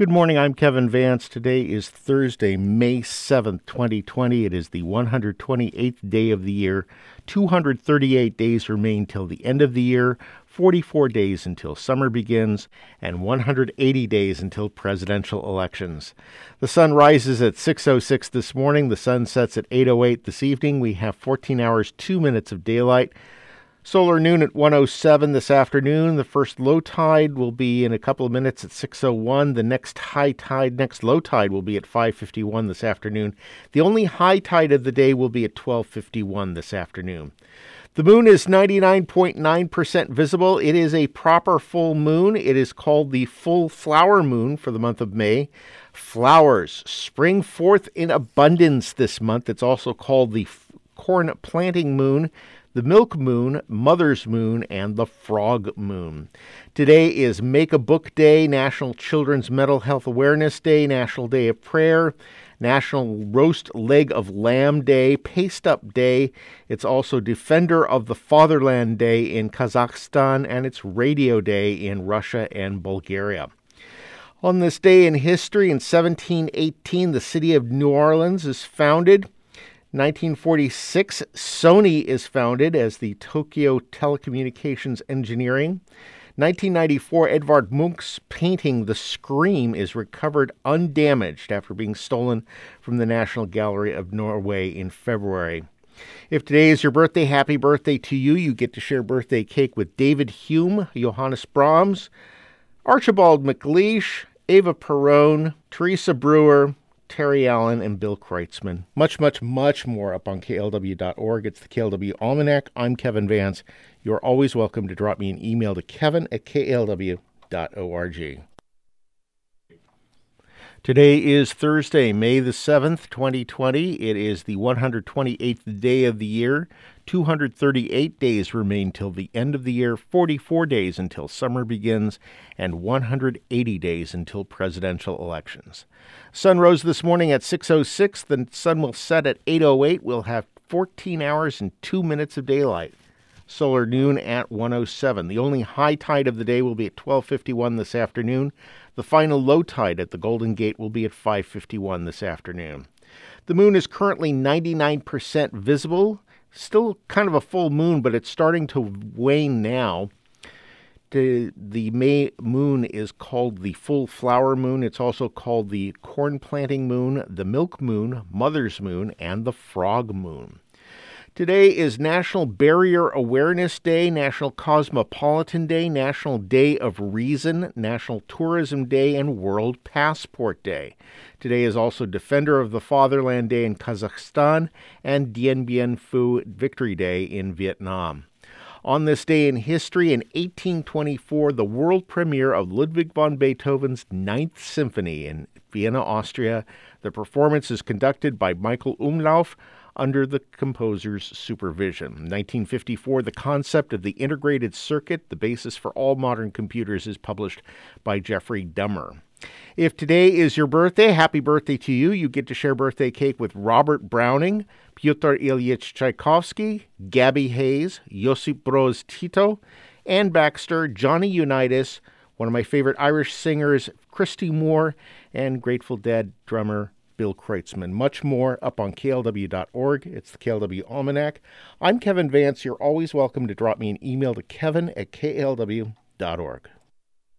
Good morning, I'm Kevin Vance. Today is Thursday, May 7th, 2020. It is the 128th day of the year. 238 days remain till the end of the year, 44 days until summer begins, and 180 days until presidential elections. The sun rises at 6:06 this morning. The sun sets at 8:08 this evening. We have 14 hours, 2 minutes of daylight. Solar noon at 1:07 this afternoon. The first low tide will be in a couple of minutes at 6:01. The next low tide will be at 5:51 this afternoon. The only high tide of the day will be at 12:51 this afternoon. The moon is 99.9% visible. It is a proper full moon. It is called the full flower moon for the month of May. Flowers spring forth in abundance this month. It's also called the corn planting moon, the milk moon, mother's moon, and the frog moon. Today is Make a Book Day, National Children's Mental Health Awareness Day, National Day of Prayer, National Roast Leg of Lamb Day, Paste Up Day. It's also Defender of the Fatherland Day in Kazakhstan, and it's Radio Day in Russia and Bulgaria. On this day in history, in 1718, the city of New Orleans is founded. 1946, Sony is founded as the Tokyo Telecommunications Engineering. 1994, Edvard Munch's painting The Scream is recovered undamaged after being stolen from the National Gallery of Norway in February. If today is your birthday, happy birthday to you. You get to share birthday cake with David Hume, Johannes Brahms, Archibald MacLeish, Eva Perón, Teresa Brewer, Terry Allen, and Bill Kreutzmann. Much, much, much more up on KLW.org. It's the KLW Almanac. I'm Kevin Vance. You're always welcome to drop me an email to kevin@klw.org. Today is Thursday, May the 7th, 2020. It is the 128th day of the year. 238 days remain till the end of the year, 44 days until summer begins, and 180 days until presidential elections. Sun rose this morning at 6:06. The sun will set at 8:08. We'll have 14 hours and 2 minutes of daylight. Solar noon at 1:07. The only high tide of the day will be at 12:51 this afternoon. The final low tide at the Golden Gate will be at 5:51 this afternoon. The moon is currently 99% visible. Still kind of a full moon, but it's starting to wane now. The May moon is called the full flower moon. It's also called the corn planting moon, the milk moon, mother's moon, and the frog moon. Today is National Barrier Awareness Day, National Cosmopolitan Day, National Day of Reason, National Tourism Day, and World Passport Day. Today is also Defender of the Fatherland Day in Kazakhstan and Dien Bien Phu Victory Day in Vietnam. On this day in history, in 1824, the world premiere of Ludwig van Beethoven's Ninth Symphony in Vienna, Austria. The performance is conducted by Michael Umlauf under the composer's supervision. In 1954, the concept of the integrated circuit, the basis for all modern computers, is published by Jeffrey Dummer. If today is your birthday, happy birthday to you. You get to share birthday cake with Robert Browning, Pyotr Ilyich Tchaikovsky, Gabby Hayes, Josip Broz Tito, Ann Baxter, Johnny Unitas, one of my favorite Irish singers, Christy Moore, and Grateful Dead drummer Bill Kreutzmann. Much more up on KLW.org. It's the KLW Almanac. I'm Kevin Vance. You're always welcome to drop me an email to kevin@klw.org.